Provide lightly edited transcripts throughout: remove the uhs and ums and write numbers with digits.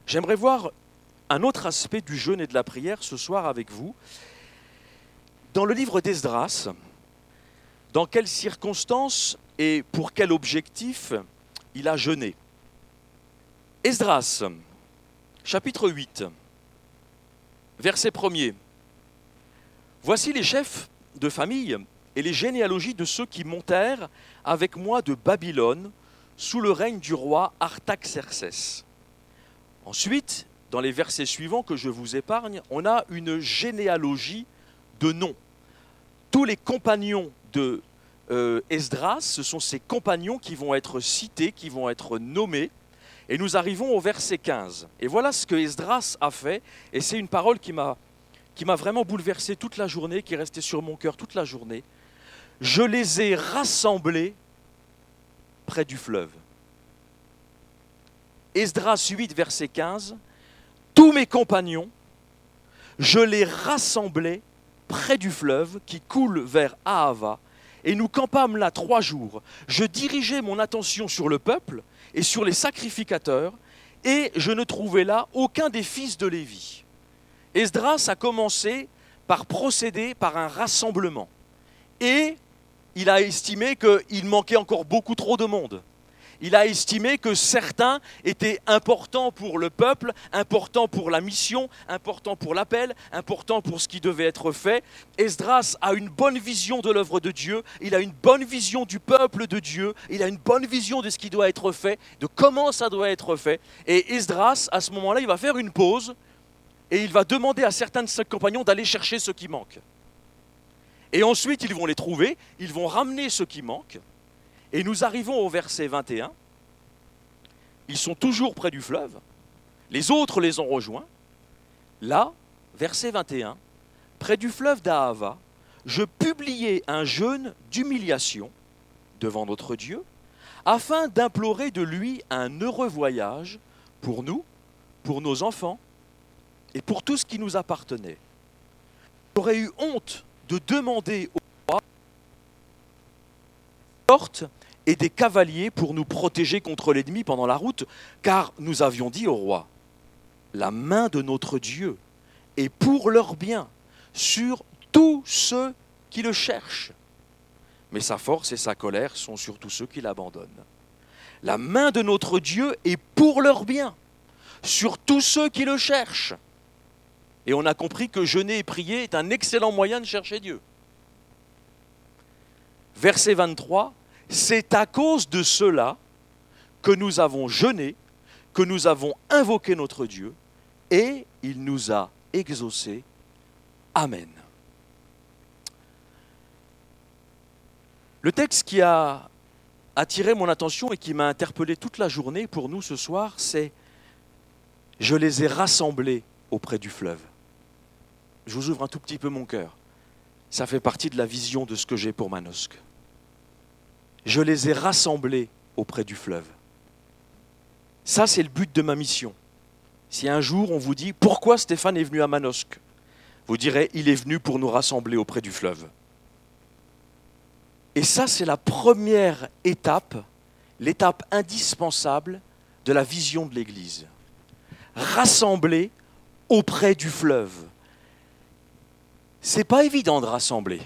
J'aimerais voir un autre aspect du jeûne et de la prière ce soir avec vous. Dans le livre d'Esdras, dans quelles circonstances et pour quel objectif il a jeûné. Esdras, chapitre 8, verset 1er. Voici les chefs de famille et les généalogies de ceux qui montèrent avec moi de Babylone sous le règne du roi Artaxerxès. Ensuite, dans les versets suivants que je vous épargne, on a une généalogie de noms. Tous les compagnons de Esdras, ce sont ces compagnons qui vont être cités, qui vont être nommés. Et nous arrivons au verset 15. Et voilà ce que Esdras a fait. Et c'est une parole qui m'a vraiment bouleversé toute la journée, qui est restée sur mon cœur toute la journée. Je les ai rassemblés près du fleuve. Esdras 8, verset 15. Tous mes compagnons, je les rassemblai près du fleuve qui coule vers Ahava, et nous campâmes là 3 jours. Je dirigeais mon attention sur le peuple et sur les sacrificateurs, et je ne trouvais là aucun des fils de Lévi. Esdras a commencé par procéder par un rassemblement, et il a estimé qu'il manquait encore beaucoup trop de monde. Il a estimé que certains étaient importants pour le peuple, importants pour la mission, importants pour l'appel, importants pour ce qui devait être fait. Esdras a une bonne vision de l'œuvre de Dieu, il a une bonne vision du peuple de Dieu, il a une bonne vision de ce qui doit être fait, de comment ça doit être fait. Et Esdras, à ce moment-là, il va faire une pause et il va demander à certains de ses compagnons d'aller chercher ce qui manque. Et ensuite, ils vont les trouver, ils vont ramener ce qui manque. Et nous arrivons au verset 21. Ils sont toujours près du fleuve. Les autres les ont rejoints. Là, verset 21, près du fleuve d'Ahava, je publiai un jeûne d'humiliation devant notre Dieu, afin d'implorer de lui un heureux voyage pour nous, pour nos enfants et pour tout ce qui nous appartenait. J'aurais eu honte de demander au roi et des cavaliers pour nous protéger contre l'ennemi pendant la route, car nous avions dit au roi, la main de notre Dieu est pour leur bien sur tous ceux qui le cherchent. Mais sa force et sa colère sont sur tous ceux qui l'abandonnent. La main de notre Dieu est pour leur bien sur tous ceux qui le cherchent. Et on a compris que jeûner et prier est un excellent moyen de chercher Dieu. Verset 23. C'est à cause de cela que nous avons jeûné, que nous avons invoqué notre Dieu, et il nous a exaucés. Amen. Le texte qui a attiré mon attention et qui m'a interpellé toute la journée pour nous ce soir, c'est « Je les ai rassemblés auprès du fleuve ». Je vous ouvre un tout petit peu mon cœur. Ça fait partie de la vision de ce que j'ai pour Manosque. Je les ai rassemblés auprès du fleuve. Ça, c'est le but de ma mission. Si un jour on vous dit « Pourquoi Stéphane est venu à Manosque ?» Vous direz « Il est venu pour nous rassembler auprès du fleuve. » Et ça, c'est la première étape, l'étape indispensable de la vision de l'Église. Rassembler auprès du fleuve. C'est pas évident de rassembler.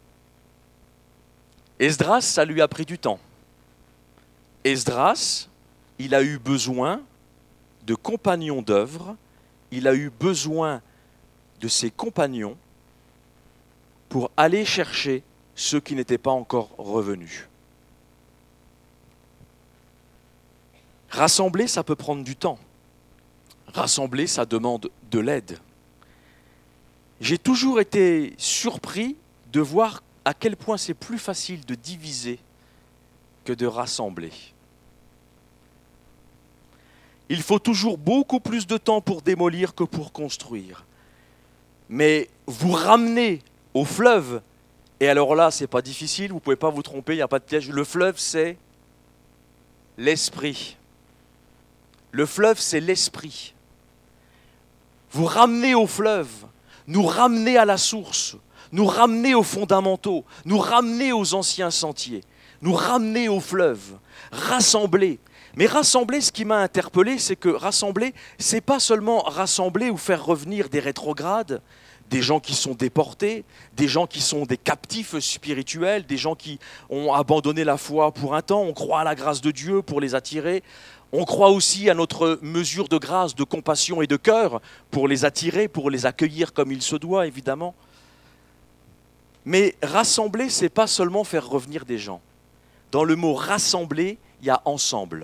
Esdras, ça lui a pris du temps. Esdras, il a eu besoin de compagnons d'œuvre, il a eu besoin de ses compagnons pour aller chercher ceux qui n'étaient pas encore revenus. Rassembler, ça peut prendre du temps. Rassembler, ça demande de l'aide. J'ai toujours été surpris de voir à quel point c'est plus facile de diviser que de rassembler. Il faut toujours beaucoup plus de temps pour démolir que pour construire. Mais vous ramenez au fleuve, et alors là, c'est pas difficile, vous ne pouvez pas vous tromper, il n'y a pas de piège. Le fleuve, c'est l'esprit. Le fleuve, c'est l'esprit. Vous ramenez au fleuve, nous ramenez à la source, nous ramener aux fondamentaux, nous ramener aux anciens sentiers, nous ramener au fleuve, rassembler. Mais rassembler, ce qui m'a interpellé, c'est que rassembler, c'est pas seulement rassembler ou faire revenir des rétrogrades, des gens qui sont déportés, des gens qui sont des captifs spirituels, des gens qui ont abandonné la foi pour un temps. On croit à la grâce de Dieu pour les attirer. On croit aussi à notre mesure de grâce, de compassion et de cœur pour les attirer, pour les accueillir comme il se doit, évidemment. Mais rassembler, c'est pas seulement faire revenir des gens. Dans le mot rassembler, il y a ensemble.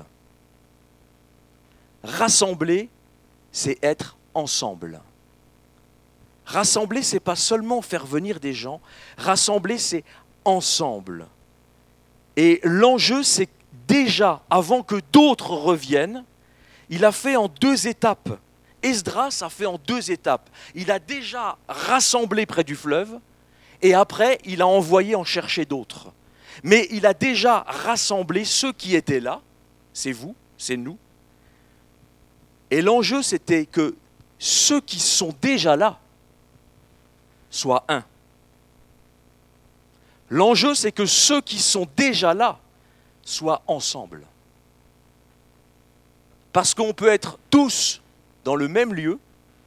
Rassembler, c'est être ensemble. Rassembler, c'est pas seulement faire venir des gens. Rassembler, c'est ensemble. Et l'enjeu, c'est déjà, avant que d'autres reviennent, il a fait en 2 étapes. Esdras a fait en 2 étapes. Il a déjà rassemblé près du fleuve, et après, il a envoyé en chercher d'autres. Mais il a déjà rassemblé ceux qui étaient là, c'est vous, c'est nous. Et l'enjeu, c'était que ceux qui sont déjà là soient un. L'enjeu, c'est que ceux qui sont déjà là soient ensemble. Parce qu'on peut être tous dans le même lieu,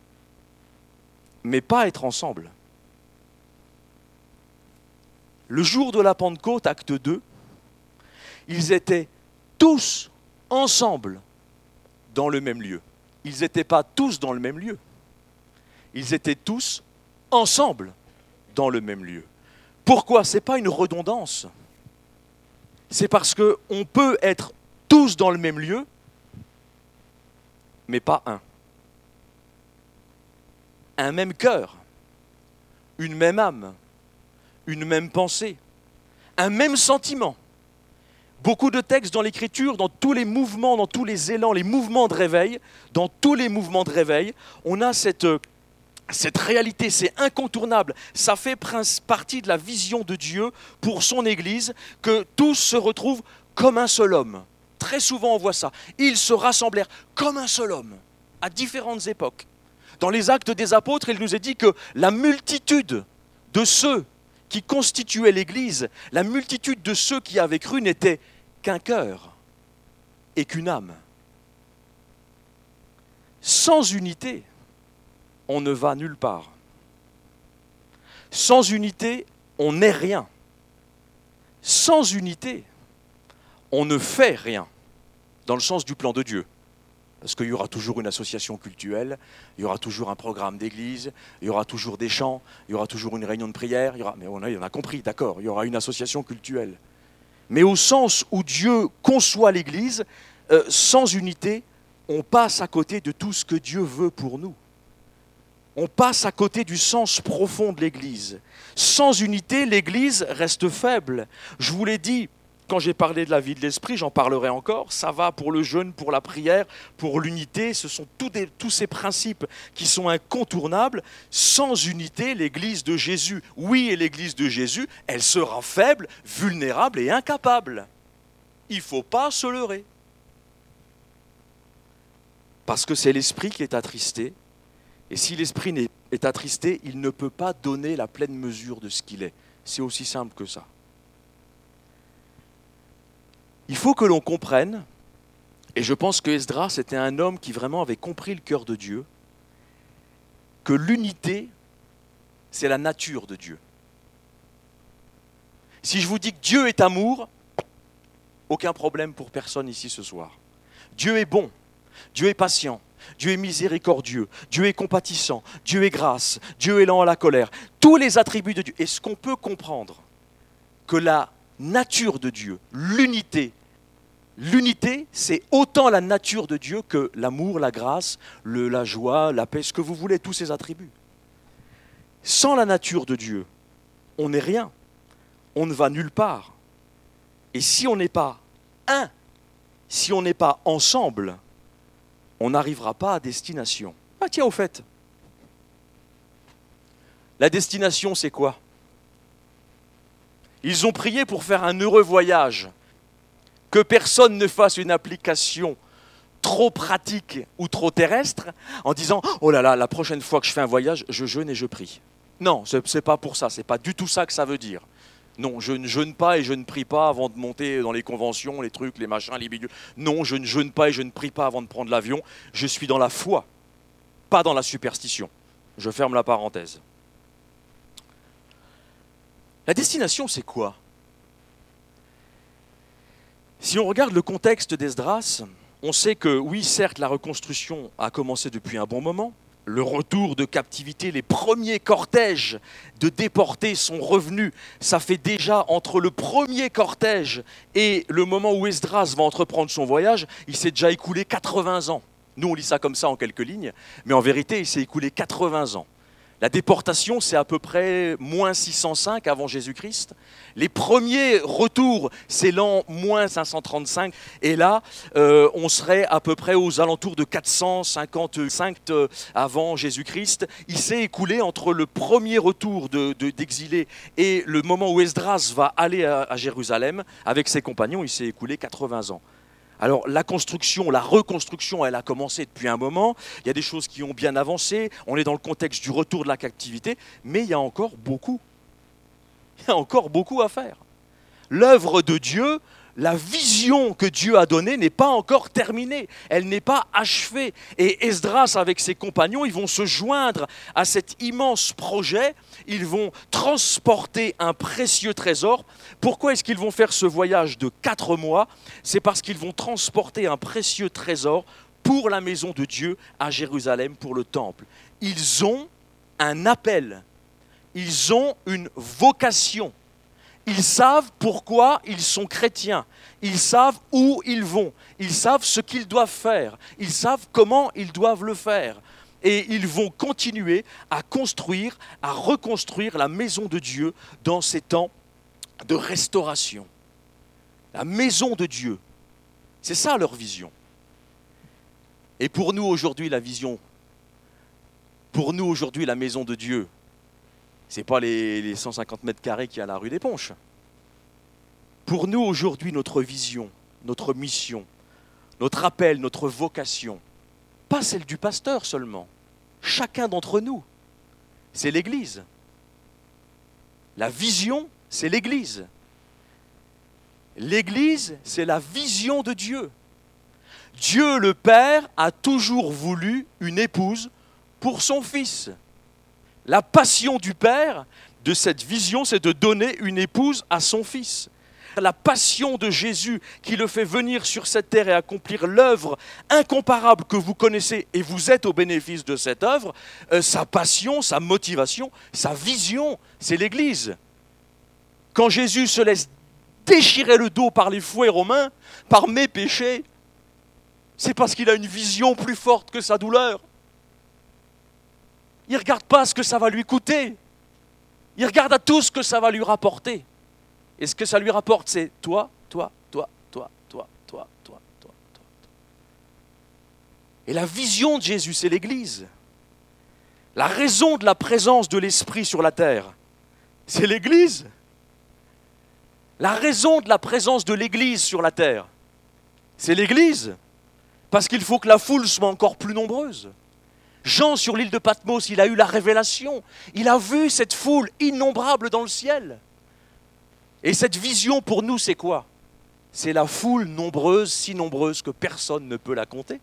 mais pas être ensemble. Le jour de la Pentecôte, acte 2, ils étaient tous ensemble dans le même lieu. Ils n'étaient pas tous dans le même lieu. Ils étaient tous ensemble dans le même lieu. Pourquoi ? Ce n'est pas une redondance. C'est parce qu'on peut être tous dans le même lieu, mais pas un. Un même cœur, une même âme, une même pensée, un même sentiment. Beaucoup de textes dans l'Écriture, dans tous les mouvements, dans tous les élans, les mouvements de réveil, dans tous les mouvements de réveil, on a cette réalité, c'est incontournable. Ça fait partie de la vision de Dieu pour son Église, que tous se retrouvent comme un seul homme. Très souvent, on voit ça. Ils se rassemblèrent comme un seul homme, à différentes époques. Dans les Actes des Apôtres, il nous est dit que la multitude de ceux qui constituaient l'Église, la multitude de ceux qui avaient cru n'était qu'un cœur et qu'une âme. Sans unité, on ne va nulle part. Sans unité, on n'est rien. Sans unité, on ne fait rien, dans le sens du plan de Dieu. Parce qu'il y aura toujours une association cultuelle, il y aura toujours un programme d'église, il y aura toujours des chants, il y aura toujours une réunion de prière, mais on a compris, d'accord, il y aura une association cultuelle. Mais au sens où Dieu conçoit l'église, sans unité, on passe à côté de tout ce que Dieu veut pour nous. On passe à côté du sens profond de l'église. Sans unité, l'église reste faible. Je vous l'ai dit, quand j'ai parlé de la vie de l'esprit, j'en parlerai encore, ça va pour le jeûne, pour la prière, pour l'unité, ce sont tous ces principes qui sont incontournables. Sans unité, l'église de Jésus, oui, et l'église de Jésus, elle sera faible, vulnérable et incapable. Il ne faut pas se leurrer. Parce que c'est l'esprit qui est attristé, et si l'esprit est attristé, il ne peut pas donner la pleine mesure de ce qu'il est. C'est aussi simple que ça. Il faut que l'on comprenne, et je pense que Esdras était un homme qui vraiment avait compris le cœur de Dieu, que l'unité, c'est la nature de Dieu. Si je vous dis que Dieu est amour, aucun problème pour personne ici ce soir. Dieu est bon, Dieu est patient, Dieu est miséricordieux, Dieu est compatissant, Dieu est grâce, Dieu est lent à la colère. Tous les attributs de Dieu. Est-ce qu'on peut comprendre que la nature de Dieu, l'unité, c'est autant la nature de Dieu que l'amour, la grâce, la joie, la paix, ce que vous voulez, tous ces attributs. Sans la nature de Dieu, on n'est rien, on ne va nulle part. Et si on n'est pas un, si on n'est pas ensemble, on n'arrivera pas à destination. Ah tiens, au fait, la destination c'est quoi ? Ils ont prié pour faire un heureux voyage, que personne ne fasse une application trop pratique ou trop terrestre en disant « Oh là là, la prochaine fois que je fais un voyage, je jeûne et je prie ». Non, ce n'est pas pour ça, ce n'est pas du tout ça que ça veut dire. Non, je ne jeûne pas et je ne prie pas avant de monter dans les conventions, les trucs, les machins, les bidules. Non, je ne jeûne pas et je ne prie pas avant de prendre l'avion. Je suis dans la foi, pas dans la superstition. Je ferme la parenthèse. La destination, c'est quoi? Si on regarde le contexte d'Esdras, on sait que oui, certes, la reconstruction a commencé depuis un bon moment. Le retour de captivité, les premiers cortèges de déportés sont revenus. Ça fait déjà entre le premier cortège et le moment où Esdras va entreprendre son voyage, il s'est déjà écoulé 80 ans. Nous, on lit ça comme ça en quelques lignes, mais en vérité, il s'est écoulé 80 ans. La déportation, c'est à peu près moins 605 avant Jésus-Christ. Les premiers retours, c'est l'an moins 535. Et là, on serait à peu près aux alentours de 455 avant Jésus-Christ. Il s'est écoulé entre le premier retour d'exilés et le moment où Esdras va aller à Jérusalem avec ses compagnons, il s'est écoulé 80 ans. Alors la construction, la reconstruction, elle a commencé depuis un moment. Il y a des choses qui ont bien avancé. On est dans le contexte du retour de la captivité, mais il y a encore beaucoup. Il y a encore beaucoup à faire. L'œuvre de Dieu, la vision que Dieu a donnée n'est pas encore terminée. Elle n'est pas achevée. Et Esdras, avec ses compagnons, ils vont se joindre à cet immense projet. Ils vont transporter un précieux trésor. Pourquoi est-ce qu'ils vont faire ce voyage de 4 mois? C'est parce qu'ils vont transporter un précieux trésor pour la maison de Dieu à Jérusalem, pour le temple. Ils ont un appel. Ils ont une vocation. Ils savent pourquoi ils sont chrétiens. Ils savent où ils vont. Ils savent ce qu'ils doivent faire. Ils savent comment ils doivent le faire. Et ils vont continuer à construire, à reconstruire la maison de Dieu dans ces temps de restauration. La maison de Dieu, c'est ça leur vision. Et pour nous aujourd'hui, la vision, pour nous aujourd'hui, la maison de Dieu, ce n'est pas les 150 mètres carrés qu'il y a à la rue des Ponches. Pour nous aujourd'hui, notre vision, notre mission, notre appel, notre vocation, pas celle du pasteur seulement, chacun d'entre nous, c'est l'Église. La vision, c'est l'Église. L'Église, c'est la vision de Dieu. Dieu le Père a toujours voulu une épouse pour son Fils. La passion du Père de cette vision, c'est de donner une épouse à son Fils. La passion de Jésus qui le fait venir sur cette terre et accomplir l'œuvre incomparable que vous connaissez, et vous êtes au bénéfice de cette œuvre, sa passion, sa motivation, sa vision, c'est l'Église. Quand Jésus se laisse déchirer le dos par les fouets romains, par mes péchés, c'est parce qu'il a une vision plus forte que sa douleur. Il ne regarde pas ce que ça va lui coûter. Il regarde à tout ce que ça va lui rapporter. Et ce que ça lui rapporte, c'est toi. Et la vision de Jésus, c'est l'Église. La raison de la présence de l'Esprit sur la terre, c'est l'Église. La raison de la présence de l'Église sur la terre, c'est l'Église. Parce qu'il faut que la foule soit encore plus nombreuse. Jean, sur l'île de Patmos, il a eu la révélation. Il a vu cette foule innombrable dans le ciel. Et cette vision pour nous, c'est quoi? C'est la foule nombreuse, si nombreuse que personne ne peut la compter.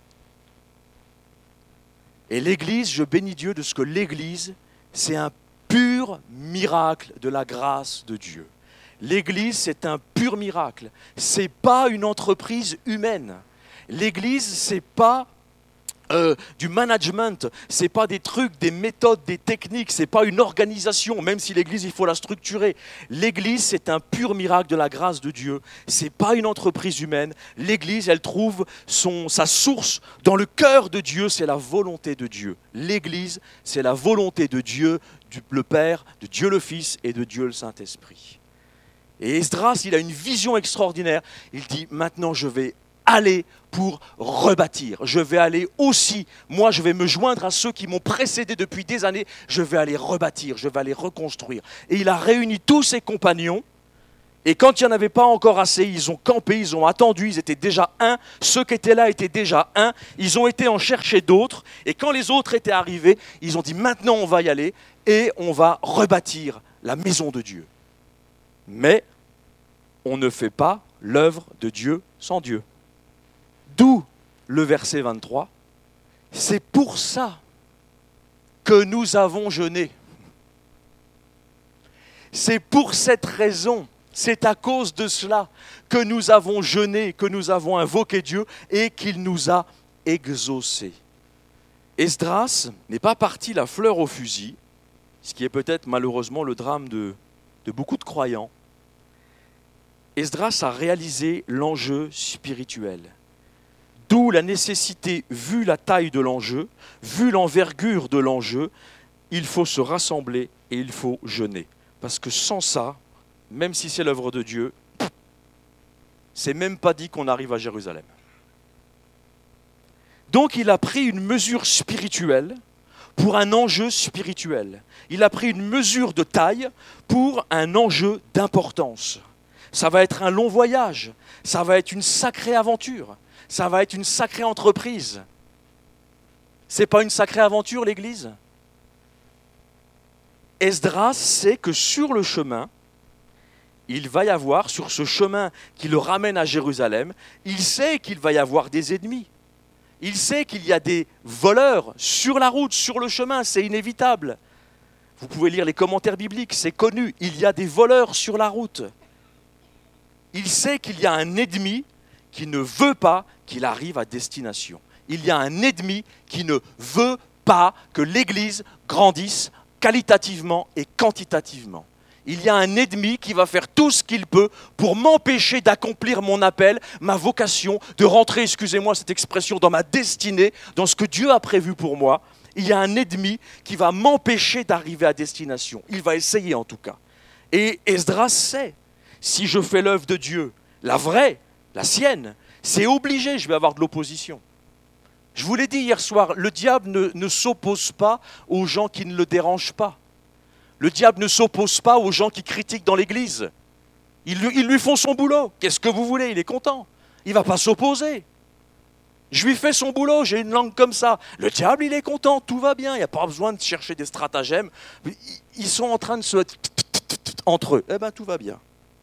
Et l'Église, je bénis Dieu de ce que l'Église, c'est un pur miracle de la grâce de Dieu. L'Église, c'est un pur miracle. Ce n'est pas une entreprise humaine. L'Église, ce n'est pas du management, ce n'est pas des trucs, des méthodes, des techniques, ce n'est pas une organisation, même si l'Église, il faut la structurer. L'Église, c'est un pur miracle de la grâce de Dieu. Ce n'est pas une entreprise humaine. L'Église, elle trouve sa source dans le cœur de Dieu, c'est la volonté de Dieu. L'Église, c'est la volonté de Dieu, le Père, de Dieu le Fils et de Dieu le Saint-Esprit. Et Esdras, il a une vision extraordinaire. Il dit, maintenant je vais aller pour rebâtir. Je vais aller aussi, moi je vais me joindre à ceux qui m'ont précédé depuis des années, je vais aller rebâtir, je vais aller reconstruire. Et il a réuni tous ses compagnons, et quand il n'y en avait pas encore assez, ils ont campé, ils ont attendu, ils étaient déjà un, ceux qui étaient là étaient déjà un, ils ont été en chercher d'autres, et quand les autres étaient arrivés, ils ont dit maintenant on va y aller, et on va rebâtir la maison de Dieu. Mais on ne fait pas l'œuvre de Dieu sans Dieu. D'où le verset 23. C'est pour ça que nous avons jeûné. C'est pour cette raison, c'est à cause de cela que nous avons jeûné, que nous avons invoqué Dieu et qu'il nous a exaucés. Esdras n'est pas parti la fleur au fusil, ce qui est peut-être malheureusement le drame de beaucoup de croyants. Esdras a réalisé l'enjeu spirituel. D'où la nécessité, vu la taille de l'enjeu, vu l'envergure de l'enjeu, il faut se rassembler et il faut jeûner. Parce que sans ça, même si c'est l'œuvre de Dieu, c'est même pas dit qu'on arrive à Jérusalem. Donc il a pris une mesure spirituelle pour un enjeu spirituel. Il a pris une mesure de taille pour un enjeu d'importance. Ça va être un long voyage, ça va être une sacrée aventure, ça va être une sacrée entreprise. C'est pas une sacrée aventure, l'Église ? Esdras sait que sur le chemin, il va y avoir, sur ce chemin qui le ramène à Jérusalem, il sait qu'il va y avoir des ennemis. Il sait qu'il y a des voleurs sur la route, sur le chemin, c'est inévitable. Vous pouvez lire les commentaires bibliques, c'est connu, il y a des voleurs sur la route. Il sait qu'il y a un ennemi qui ne veut pas qu'il arrive à destination. Il y a un ennemi qui ne veut pas que l'Église grandisse qualitativement et quantitativement. Il y a un ennemi qui va faire tout ce qu'il peut pour m'empêcher d'accomplir mon appel, ma vocation, de rentrer, excusez-moi cette expression, dans ma destinée, dans ce que Dieu a prévu pour moi. Il y a un ennemi qui va m'empêcher d'arriver à destination. Il va essayer en tout cas. Et Esdras sait, si je fais l'œuvre de Dieu, la vraie, la sienne, c'est obligé, je vais avoir de l'opposition. Je vous l'ai dit hier soir, le diable ne s'oppose pas aux gens qui ne le dérangent pas. Le diable ne s'oppose pas aux gens qui critiquent dans l'église. Ils lui font son boulot. Qu'est-ce que vous voulez ? Il est content. Il ne va pas s'opposer. Je lui fais son boulot, j'ai une langue comme ça. Le diable, il est content, tout va bien. Il n'y a pas besoin de chercher des stratagèmes. Ils sont en train de se... entre eux. Eh bien, tout va bien.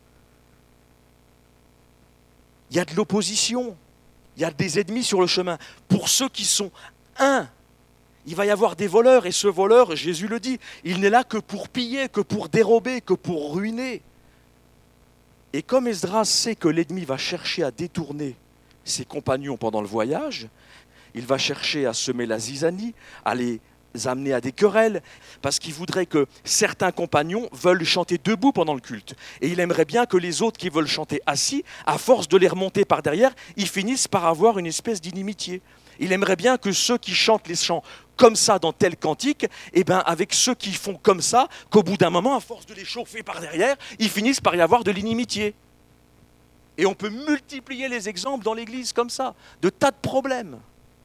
Il y a de l'opposition. Il y a des ennemis sur le chemin. Pour ceux qui sont un, il va y avoir des voleurs. Et ce voleur, Jésus le dit, il n'est là que pour piller, que pour dérober, que pour ruiner. Et comme Esdras sait que l'ennemi va chercher à détourner ses compagnons pendant le voyage, il va chercher à semer la zizanie, à les amener à des querelles, parce qu'il voudrait que certains compagnons veulent chanter debout pendant le culte. Et il aimerait bien que les autres qui veulent chanter assis, à force de les remonter par derrière, ils finissent par avoir une espèce d'inimitié. Il aimerait bien que ceux qui chantent les chants comme ça dans tel cantique, eh ben avec ceux qui font comme ça, qu'au bout d'un moment, à force de les chauffer par derrière, ils finissent par y avoir de l'inimitié. Et on peut multiplier les exemples dans l'Église comme ça, de tas de problèmes.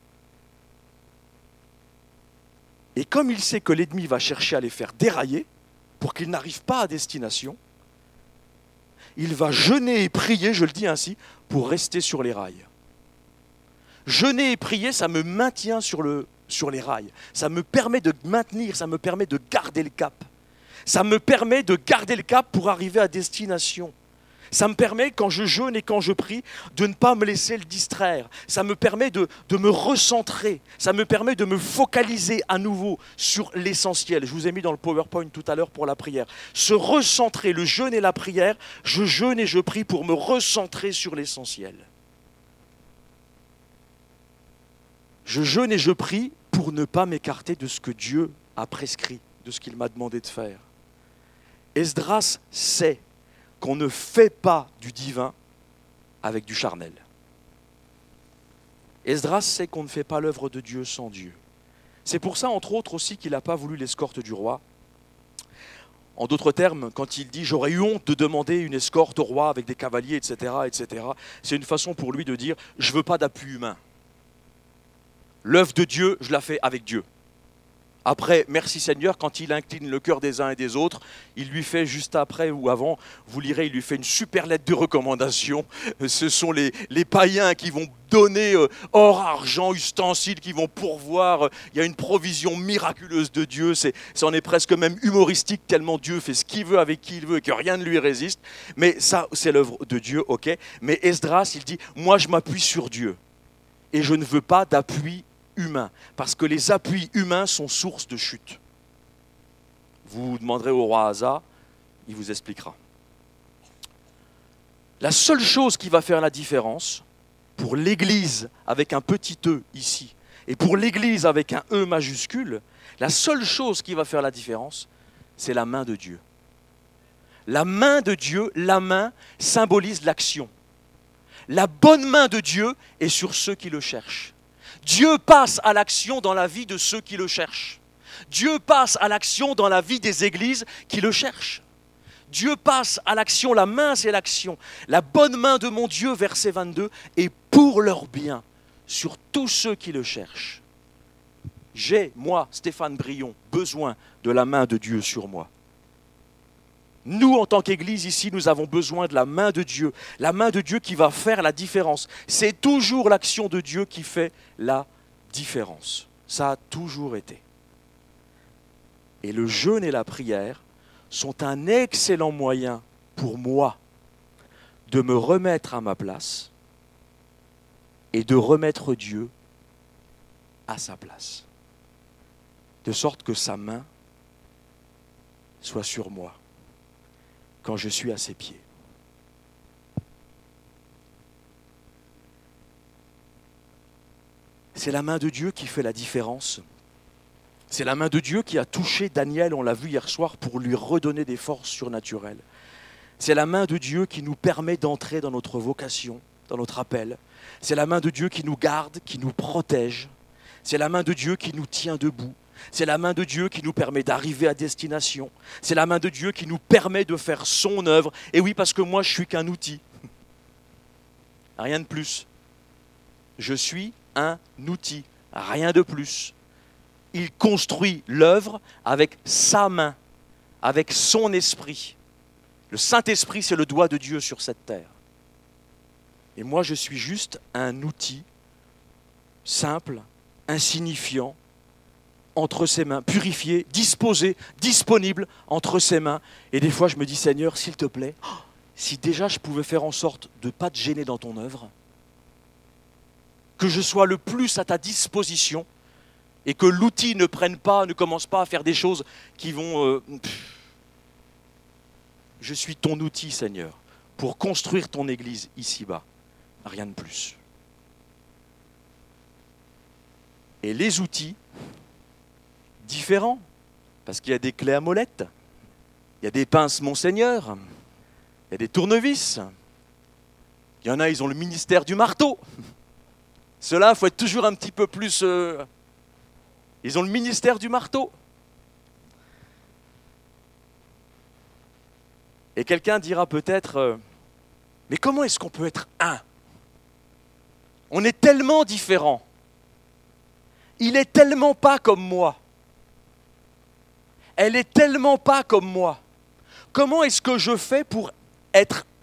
Et comme il sait que l'ennemi va chercher à les faire dérailler, pour qu'ils n'arrivent pas à destination, il va jeûner et prier, je le dis ainsi, pour rester sur les rails. Jeûner et prier, ça me maintient sur les rails. Ça me permet de maintenir, ça me permet de garder le cap. Ça me permet de garder le cap pour arriver à destination. Ça me permet, quand je jeûne et quand je prie, de ne pas me laisser le distraire. Ça me permet de me recentrer. Ça me permet de me focaliser à nouveau sur l'essentiel. Je vous ai mis dans le PowerPoint tout à l'heure pour la prière. Se recentrer, le jeûne et la prière, je jeûne et je prie pour me recentrer sur l'essentiel. Je jeûne et je prie pour ne pas m'écarter de ce que Dieu a prescrit, de ce qu'il m'a demandé de faire. Esdras sait qu'on ne fait pas du divin avec du charnel. Esdras sait qu'on ne fait pas l'œuvre de Dieu sans Dieu. C'est pour ça, entre autres, aussi qu'il n'a pas voulu l'escorte du roi. En d'autres termes, quand il dit « j'aurais eu honte de demander une escorte au roi avec des cavaliers, etc. etc. », c'est une façon pour lui de dire « je ne veux pas d'appui humain. L'œuvre de Dieu, je la fais avec Dieu. Après, merci Seigneur, quand il incline le cœur des uns et des autres, il lui fait juste après ou avant, vous lirez, il lui fait une super lettre de recommandation. Ce sont les païens qui vont donner or, argent, ustensiles, qui vont pourvoir. Il y a une provision miraculeuse de Dieu. C'en est presque même humoristique tellement Dieu fait ce qu'il veut avec qui il veut et que rien ne lui résiste. Mais ça, c'est l'œuvre de Dieu, ok. Mais Esdras, il dit, moi je m'appuie sur Dieu et je ne veux pas d'appui humain, parce que les appuis humains sont source de chute. Vous demanderez au roi Asa, il vous expliquera. La seule chose qui va faire la différence pour l'Église avec un petit e ici et pour l'Église avec un E majuscule, la seule chose qui va faire la différence, c'est la main de Dieu. La main de Dieu, la main symbolise l'action. La bonne main de Dieu est sur ceux qui le cherchent. Dieu passe à l'action dans la vie de ceux qui le cherchent. Dieu passe à l'action dans la vie des églises qui le cherchent. Dieu passe à l'action, la main c'est l'action. La bonne main de mon Dieu, verset 22, est pour leur bien sur tous ceux qui le cherchent. J'ai, moi, Stéphane Brion, besoin de la main de Dieu sur moi. Nous, en tant qu'Église, ici, nous avons besoin de la main de Dieu qui va faire la différence. C'est toujours l'action de Dieu qui fait la différence. Ça a toujours été. Et le jeûne et la prière sont un excellent moyen pour moi de me remettre à ma place et de remettre Dieu à sa place. De sorte que sa main soit sur moi quand je suis à ses pieds. C'est la main de Dieu qui fait la différence. C'est la main de Dieu qui a touché Daniel, on l'a vu hier soir, pour lui redonner des forces surnaturelles. C'est la main de Dieu qui nous permet d'entrer dans notre vocation, dans notre appel. C'est la main de Dieu qui nous garde, qui nous protège. C'est la main de Dieu qui nous tient debout. C'est la main de Dieu qui nous permet d'arriver à destination. C'est la main de Dieu qui nous permet de faire son œuvre. Et oui, parce que moi, je suis qu'un outil. Rien de plus. Je suis un outil, rien de plus. Il construit l'œuvre avec sa main, avec son esprit. Le Saint-Esprit, c'est le doigt de Dieu sur cette terre. Et moi, je suis juste un outil simple, insignifiant, entre ses mains, purifié, disposé, disponible entre ses mains. Et des fois, je me dis, Seigneur, s'il te plaît, si déjà je pouvais faire en sorte de ne pas te gêner dans ton œuvre, que je sois le plus à ta disposition et que l'outil ne commence pas à faire des choses qui vont... Je suis ton outil, Seigneur, pour construire ton église ici-bas. Rien de plus. Et les outils, différents, parce qu'il y a des clés à molette, il y a des pinces Monseigneur, il y a des tournevis, il y en a, ils ont le ministère du marteau. Ceux-là, il faut être toujours un petit peu plus... Ils ont le ministère du marteau. Et quelqu'un dira peut-être, mais comment est-ce qu'on peut être un ? On est tellement différents. Il est tellement pas comme moi. Elle est tellement pas comme moi. Comment est-ce que je fais pour être un ?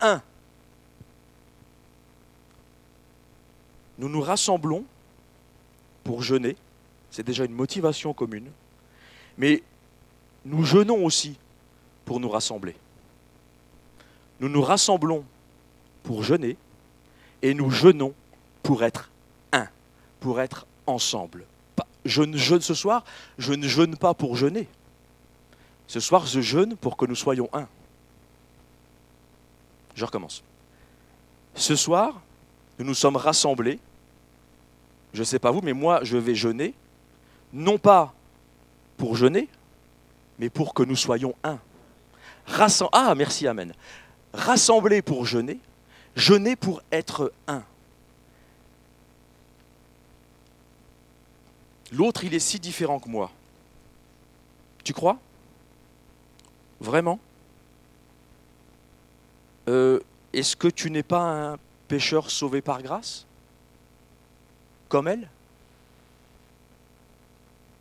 Nous nous rassemblons pour jeûner. C'est déjà une motivation commune. Mais nous jeûnons aussi pour nous rassembler. Nous nous rassemblons pour jeûner et nous jeûnons pour être un, pour être ensemble. Je ne jeûne ce soir, je ne jeûne pas pour jeûner. Ce soir, je jeûne pour que nous soyons un. Je recommence. Ce soir, nous nous sommes rassemblés. Je ne sais pas vous, mais moi, je vais jeûner, non pas pour jeûner, mais pour que nous soyons un. Merci, amen. Rassembler pour jeûner, jeûner pour être un. L'autre, il est si différent que moi. Tu crois ? Vraiment ? Est-ce que tu n'es pas un pécheur sauvé par grâce ? Comme elle ?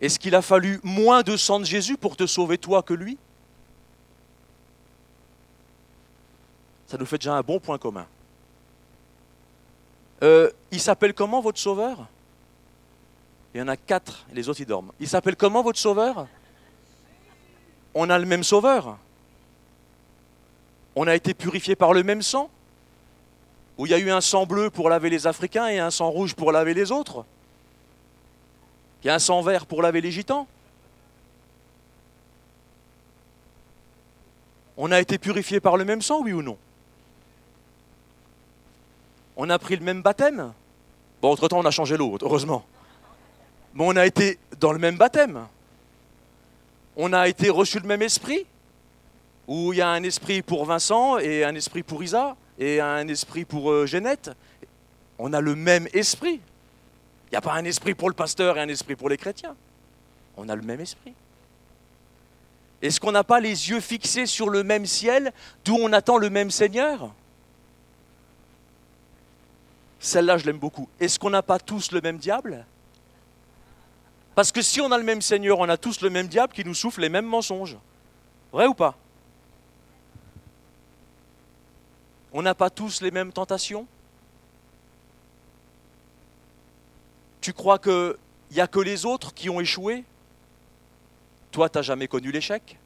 Est-ce qu'il a fallu moins de sang de Jésus pour te sauver toi que lui? Ça nous fait déjà un bon point commun. Il s'appelle comment votre sauveur? Il y en a 4, les autres ils dorment. Il s'appelle comment votre sauveur? On a le même sauveur. On a été purifié par le même sang. Où il y a eu un sang bleu pour laver les Africains et un sang rouge pour laver les autres. Il y a un sang vert pour laver les Gitans. On a été purifié par le même sang, oui ou non? On a pris le même baptême. Bon, entre-temps, on a changé l'eau, heureusement. Mais on a été dans le même baptême. On a été reçu le même esprit. Où il y a un esprit pour Vincent et un esprit pour Isa et un esprit pour Jeannette. On a le même esprit. Il n'y a pas un esprit pour le pasteur et un esprit pour les chrétiens. On a le même esprit. Est-ce qu'on n'a pas les yeux fixés sur le même ciel, d'où on attend le même Seigneur? Celle-là, je l'aime beaucoup. Est-ce qu'on n'a pas tous le même diable? Parce que si on a le même Seigneur, on a tous le même diable qui nous souffle les mêmes mensonges. Vrai ou pas? On n'a pas tous les mêmes tentations? Tu crois qu'il n'y a que les autres qui ont échoué? Toi, tu n'as jamais connu l'échec?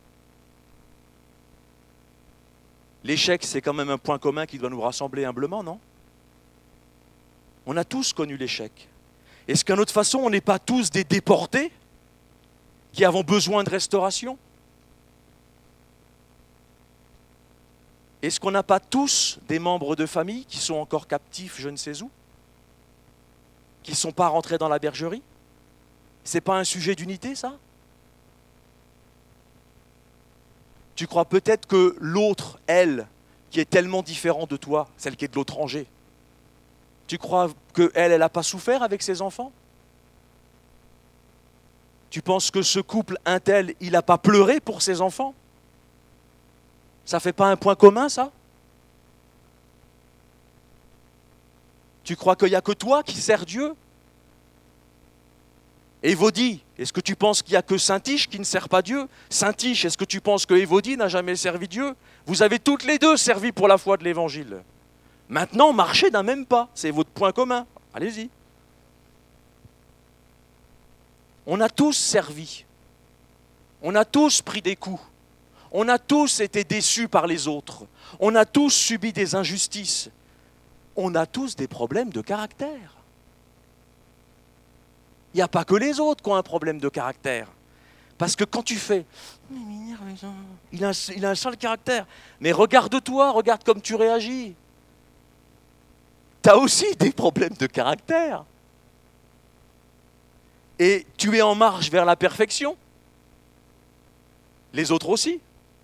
L'échec, c'est quand même un point commun qui doit nous rassembler humblement, non? On a tous connu l'échec. Est-ce qu'à notre façon, on n'est pas tous des déportés qui avons besoin de restauration? Est-ce qu'on n'a pas tous des membres de famille qui sont encore captifs je ne sais où? Qui ne sont pas rentrés dans la bergerie? Ce n'est pas un sujet d'unité, ça? Tu crois peut-être que l'autre, elle, qui est tellement différente de toi, celle qui est de l'autre rangée, tu crois qu'elle, elle n'a pas souffert avec ses enfants? Tu penses que ce couple un tel, il n'a pas pleuré pour ses enfants? Ça ne fait pas un point commun, ça? Tu crois qu'il n'y a que toi qui sers Dieu? Évodie, est-ce que tu penses qu'il n'y a que Saint-Tiche qui ne sert pas Dieu? Saint-Tiche, est-ce que tu penses que Évodie n'a jamais servi Dieu? Vous avez toutes les deux servi pour la foi de l'Évangile. Maintenant, marchez d'un même pas, c'est votre point commun. Allez-y. On a tous servi. On a tous pris des coups. On a tous été déçus par les autres. On a tous subi des injustices. On a tous des problèmes de caractère. Il n'y a pas que les autres qui ont un problème de caractère. Parce que quand tu fais « il a un sale caractère », mais regarde-toi, regarde comme tu réagis. Tu as aussi des problèmes de caractère. Et tu es en marche vers la perfection. Les autres aussi.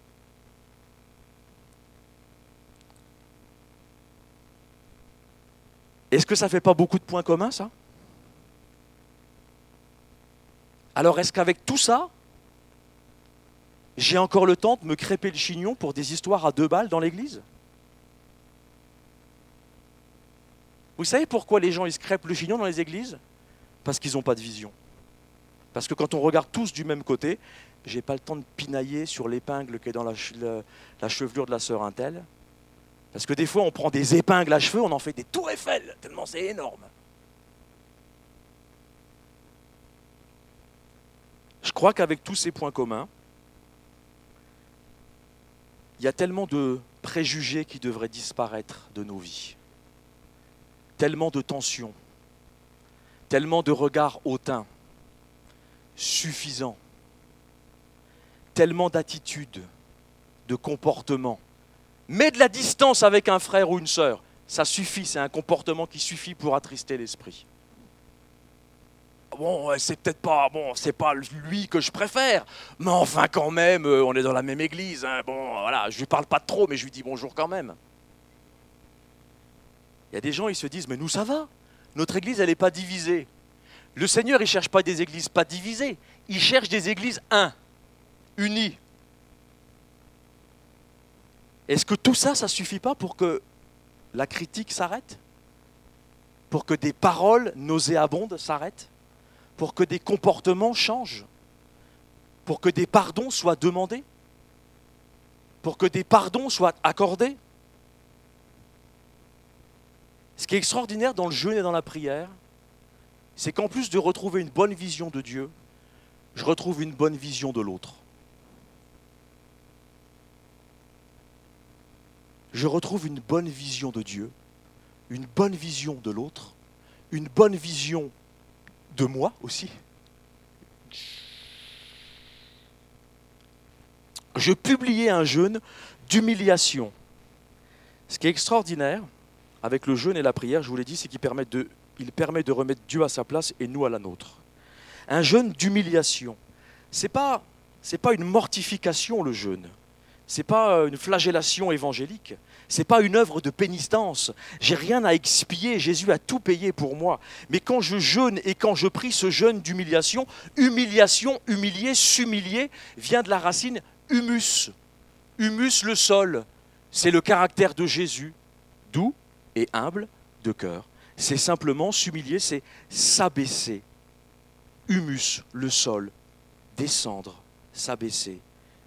Est-ce que ça ne fait pas beaucoup de points communs, ça? Alors, est-ce qu'avec tout ça, j'ai encore le temps de me crêper le chignon pour des histoires à 2 balles dans l'église? Vous savez pourquoi les gens ils se crêpent le chignon dans les églises? Parce qu'ils n'ont pas de vision. Parce que quand on regarde tous du même côté, j'ai pas le temps de pinailler sur l'épingle qui est dans la chevelure de la sœur Intel. Parce que des fois, on prend des épingles à cheveux, on en fait des tours Eiffel, tellement c'est énorme. Je crois qu'avec tous ces points communs, il y a tellement de préjugés qui devraient disparaître de nos vies. Tellement de tensions, tellement de regards hautains, suffisants, tellement d'attitudes, de comportements. Mets de la distance avec un frère ou une sœur, ça suffit, c'est un comportement qui suffit pour attrister l'esprit. Bon, c'est peut-être pas, c'est pas lui que je préfère, mais enfin quand même, on est dans la même église, hein, bon, voilà, je lui parle pas trop, mais je lui dis bonjour quand même. Il y a des gens, ils se disent, mais nous ça va, notre église, elle n'est pas divisée. Le Seigneur, il ne cherche pas des églises pas divisées, il cherche des églises unies. Est-ce que tout ça, ça ne suffit pas pour que la critique s'arrête? Pour que des paroles nauséabondes s'arrêtent? pour que des comportements changent, pour que des pardons soient demandés, pour que des pardons soient accordés. Ce qui est extraordinaire dans le jeûne et dans la prière, c'est qu'en plus de retrouver une bonne vision de Dieu, je retrouve une bonne vision de l'autre. Je retrouve une bonne vision de Dieu, une bonne vision de l'autre, une bonne vision de moi aussi. Je publiais un jeûne d'humiliation. Ce qui est extraordinaire avec le jeûne et la prière, je vous l'ai dit, c'est qu'il permet de remettre Dieu à sa place et nous à la nôtre. Un jeûne d'humiliation. C'est pas une mortification le jeûne. C'est pas une flagellation évangélique. C'est pas une œuvre de pénitence. J'ai rien à expier. Jésus a tout payé pour moi. Mais quand je jeûne et quand je prie ce jeûne d'humiliation, humiliation, humilier, s'humilier, vient de la racine humus. Humus, le sol. C'est le caractère de Jésus, doux et humble de cœur. C'est simplement s'humilier, c'est s'abaisser. Humus, le sol, descendre, s'abaisser.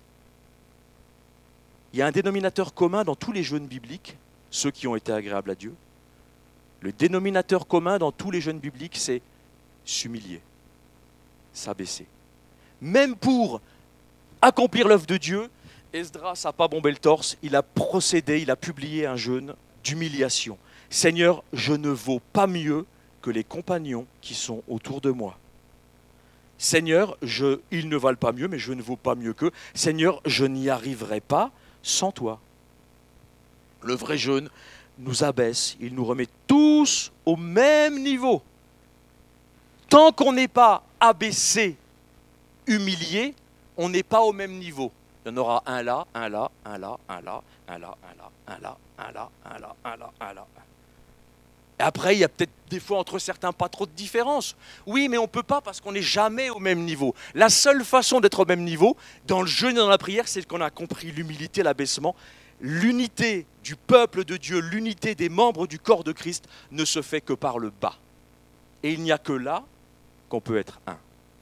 Il y a un dénominateur commun dans tous les jeûnes bibliques, ceux qui ont été agréables à Dieu. Le dénominateur commun dans tous les jeûnes bibliques, c'est s'humilier, s'abaisser. Même pour accomplir l'œuvre de Dieu, Esdras n'a pas bombé le torse, il a procédé, il a publié un jeûne d'humiliation. Seigneur, je ne vaux pas mieux que les compagnons qui sont autour de moi. Seigneur, ils ne valent pas mieux, mais je ne vaux pas mieux qu'eux. Seigneur, je n'y arriverai pas sans toi. Le vrai jeûne nous abaisse, il nous remet tous au même niveau. Tant qu'on n'est pas abaissé, humilié, on n'est pas au même niveau. Il y en aura un là, un là, un là, un là, un là, un là, un là, un là, un là, un là, un là. Et après, il y a peut-être des fois entre certains pas trop de différence. Oui, mais on ne peut pas parce qu'on n'est jamais au même niveau. La seule façon d'être au même niveau, dans le jeûne et dans la prière, c'est qu'on a compris l'humilité, l'abaissement. L'unité du peuple de Dieu, l'unité des membres du corps de Christ ne se fait que par le bas. Et il n'y a que là qu'on peut être un.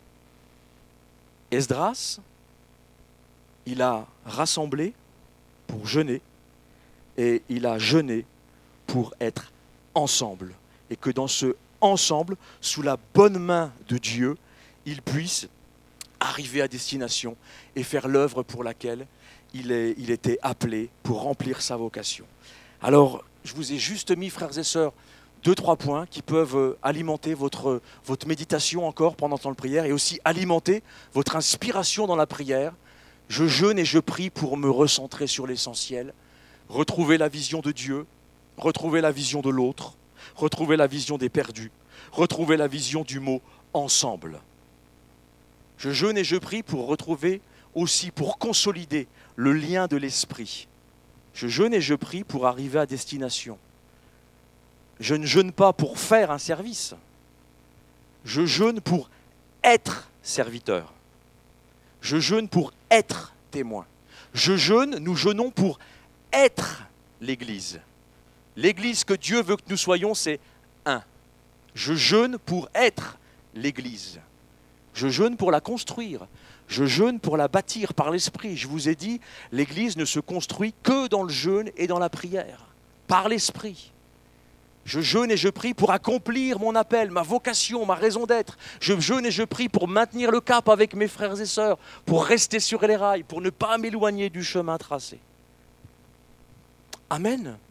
Esdras, il a rassemblé pour jeûner et il a jeûné pour être ensemble. Et que dans ce ensemble, sous la bonne main de Dieu, il puisse arriver à destination et faire l'œuvre pour laquelle il était appelé pour remplir sa vocation. Alors, je vous ai juste mis, frères et sœurs, 2-3 points qui peuvent alimenter votre méditation encore pendant le temps de prière et aussi alimenter votre inspiration dans la prière. Je jeûne et je prie pour me recentrer sur l'essentiel, retrouver la vision de Dieu, retrouver la vision de l'autre, retrouver la vision des perdus, retrouver la vision du mot « ensemble ». Je jeûne et je prie pour retrouver aussi, pour consolider le lien de l'esprit. Je jeûne et je prie pour arriver à destination. Je ne jeûne pas pour faire un service. Je jeûne pour être serviteur. Je jeûne pour être témoin. Nous jeûnons pour être l'Église. L'Église que Dieu veut que nous soyons, c'est un. Je jeûne pour être l'Église. Je jeûne pour la construire. Je jeûne pour la bâtir par l'Esprit. Je vous ai dit, l'Église ne se construit que dans le jeûne et dans la prière, par l'Esprit. Je jeûne et je prie pour accomplir mon appel, ma vocation, ma raison d'être. Je jeûne et je prie pour maintenir le cap avec mes frères et sœurs, pour rester sur les rails, pour ne pas m'éloigner du chemin tracé. Amen.